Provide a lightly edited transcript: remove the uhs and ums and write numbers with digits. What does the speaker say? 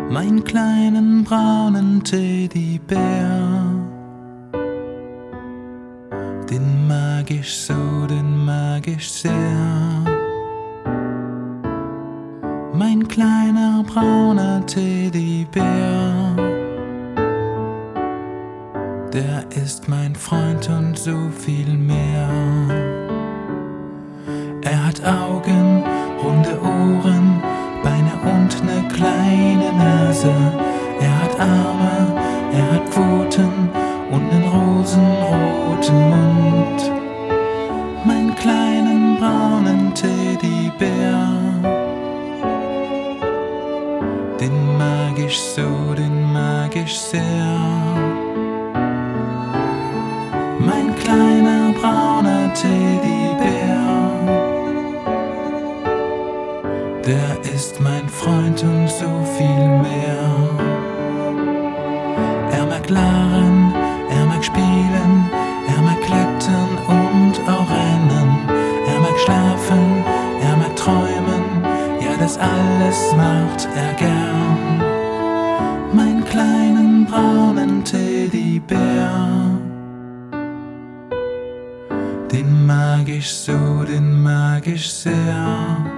Mein kleinen braunen Teddybär, den mag ich so, den mag ich sehr. Mein kleiner brauner Teddybär, der ist mein Freund und so viel mehr. Er hat Augen, runde Ohren, Beine und ne kleine Nase. Er hat Arme, er hat Pfoten und nen rosenroten Mund. Mein kleinen braunen Teddybär, den mag ich so, den mag ich sehr. Mein kleiner brauner Teddybär, der ist mein Freund und so viel mehr. Er mag lachen, er mag spielen, er mag klettern und auch rennen. Er mag schlafen, er mag träumen, ja, das alles macht er gern. Mein kleinen braunen Teddybär, den mag ich so, den mag ich sehr.